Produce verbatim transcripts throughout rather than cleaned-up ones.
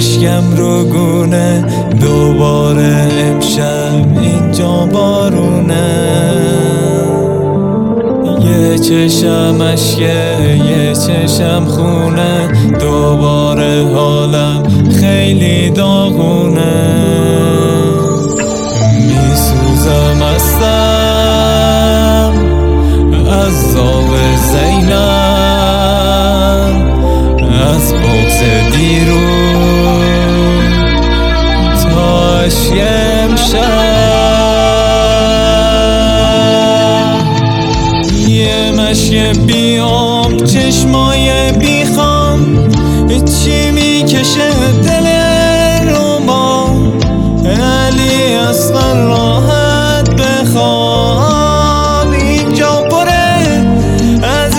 اشکم رو گونه دوباره امشب اینجا بارونه. یه چشم اشکه یه چشم خونه دوباره حالم خیلی داغونه. میسوزم هستم از زاغ زینب، از بغض دیروز تا اشک امشب. یه مشک بیام چشمای بیخام چی میکشه دل رو ما. علی اصغر راحت بخواب اینجا پره از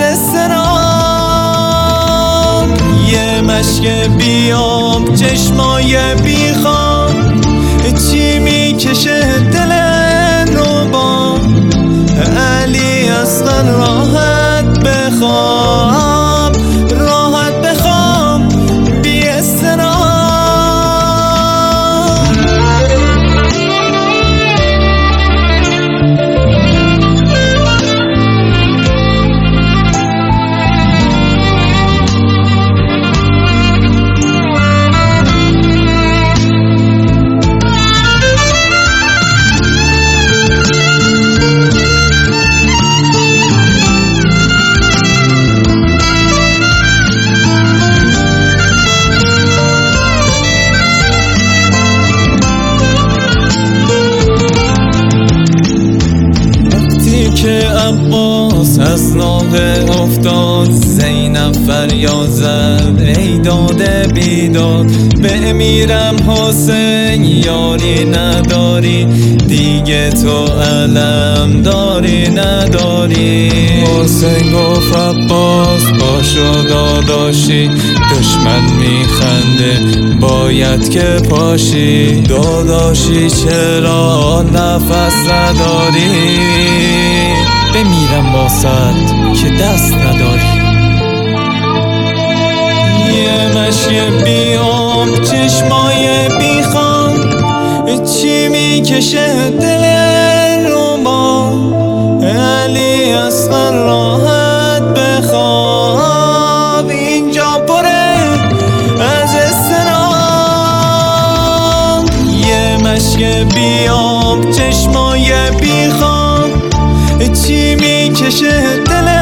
استرام. یه مشک بیام چشمای بیخام چی میکشه دل رو با. علی اصغر راحت بخواب راحت بخواب بی استرام. که عباس از ناقه افتاد زینب فریاد زد ای داده بیداد. به امیرم حسین یاری نداری دیگه تو علم داری نداری. حسین گفت عباس باشو داداشی دشمن میخنده باید که پاشی. داداشی چرا نفس نداری بمیرم باسد که دست نداری. یه مشک بیام چشمای بیخام چی میکشه دل رو ما. علی اصغر راحت بخواب اینجا پره از استرام. یه مشک بیام چشمای بیخام چی میکشه دل